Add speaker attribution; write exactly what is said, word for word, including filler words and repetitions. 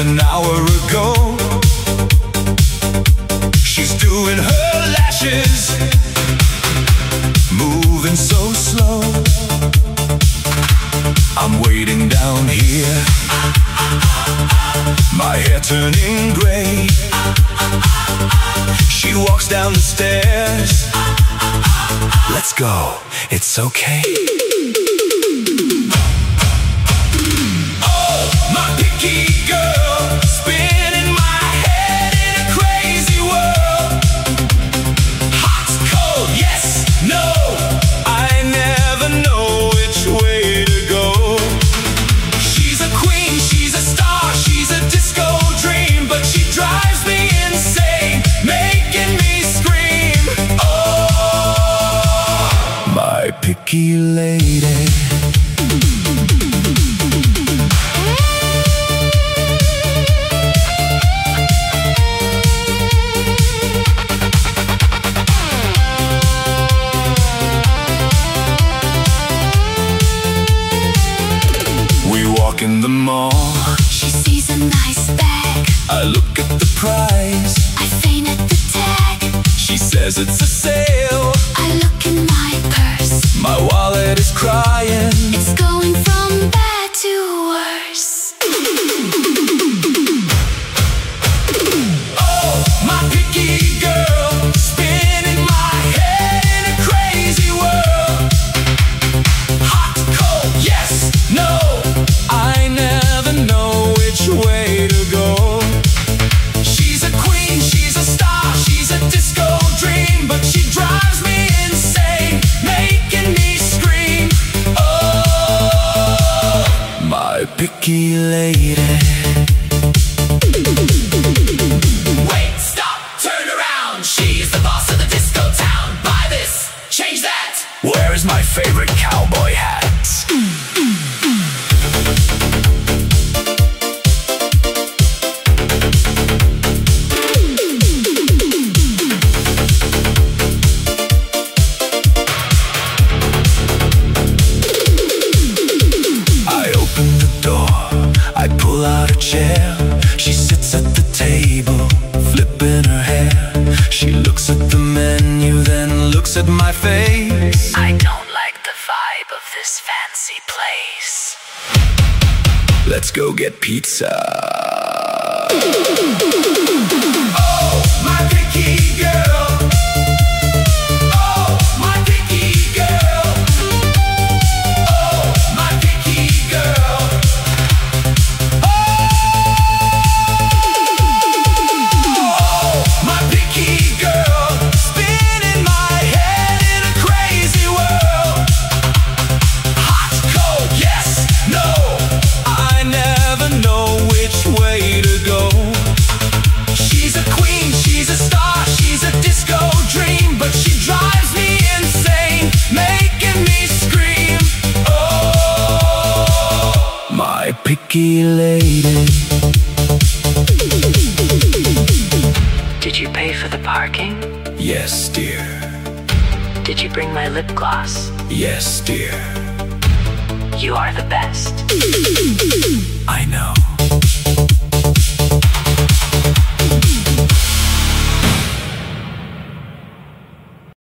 Speaker 1: an hour ago. She's doing her lashes, moving so slow. I'm waiting down here, my hair turning gray. She walks down the stairs. Let's go, it's okay. Oh, my picky girl, spinning my head in a crazy world. Hot, cold, yes, no, I never know which way to go. She's a queen, she's a star, she's a disco dream, but she drives me insane, making me scream. Oh, my picky lady. In the mall,
Speaker 2: she sees a nice bag.
Speaker 1: I look at the price,
Speaker 2: I faint at the tag.
Speaker 1: She says it's a sale.
Speaker 2: I look in my purse,
Speaker 1: my wallet is crying.
Speaker 2: It's going from bad to worse.
Speaker 1: Oh, my picky girl, spinning my head in a crazy world. Hot, cold, yes, no, I never know which way to go. She's a queen, she's a star, she's a disco dream, but she drives me insane, making me scream. Oh, my picky lady. Wait, stop, turn around. She's the boss of the disco town. Buy this, change that. Where is my favorite cowboy hat? Pull out a chair. She sits at the table, flipping her hair. She looks at the menu, then looks at my face.
Speaker 2: I don't like the vibe of this fancy place.
Speaker 1: Let's go get pizza. Oh, my picky girl. Oh, my picky girl. Oh, my picky girl. Picky lady.
Speaker 2: Did you pay for the parking?
Speaker 1: Yes, dear.
Speaker 2: Did you bring my lip gloss?
Speaker 1: Yes, dear.
Speaker 2: You are the best.